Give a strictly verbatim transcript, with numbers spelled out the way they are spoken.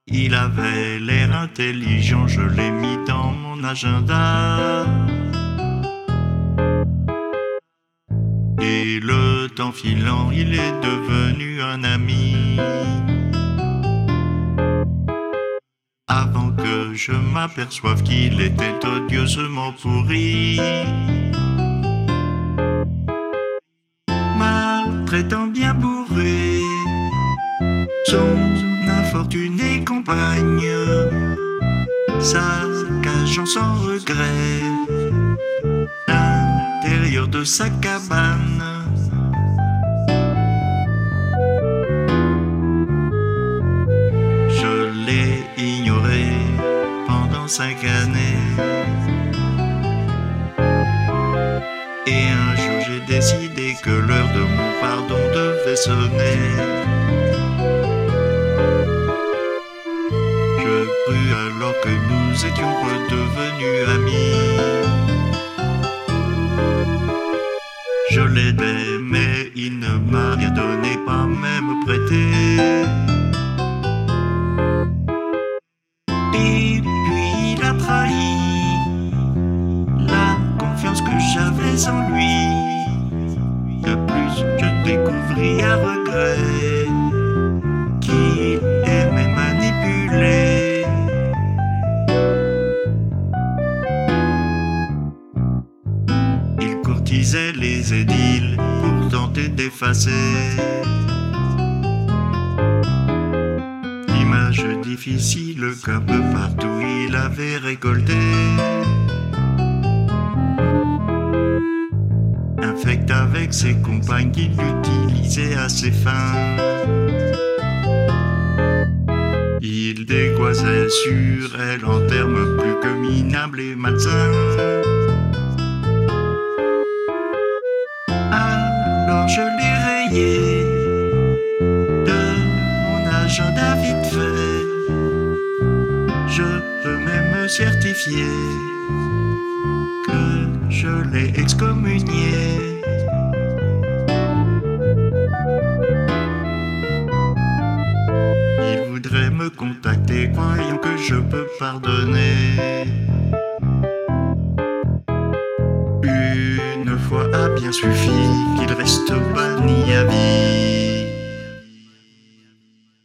Il avait l'air intelligent, je l'ai mis dans mon agenda. Et le temps filant, il est devenu un ami. Avant que je m'aperçoive qu'il était odieusement pourri, maltraitant bien bourré son infortunée compagne, saccageant sans regret l'intérieur de sa cabane. Je l'ai ignoré pendant cinq années, et un jour j'ai décidé que l'heure de mon pardon devait sonner. Je crus alors que nous étions redevenus amis. Je l'aidais, mais il ne m'a rien donné, pas même prêté. Et puis il a trahi la confiance que j'avais en lui. De plus, je découvris à regret qu'il aimait manipuler. Il courtisait les édiles pour tenter d'effacer l'image difficile qu'un peu partout il avait récoltée. Infect avec ses compagnes qu'il utilisait à ses fins, il dégoisait sur elle en termes plus que minables et malsains. Alors je l'ai rayé de mon agenda vite fait. Je peux même certifier que je l'ai excommunié. Il voudrait me contacter, croyant que je peux pardonner. Une fois a bien suffi qu'il reste banni à vie.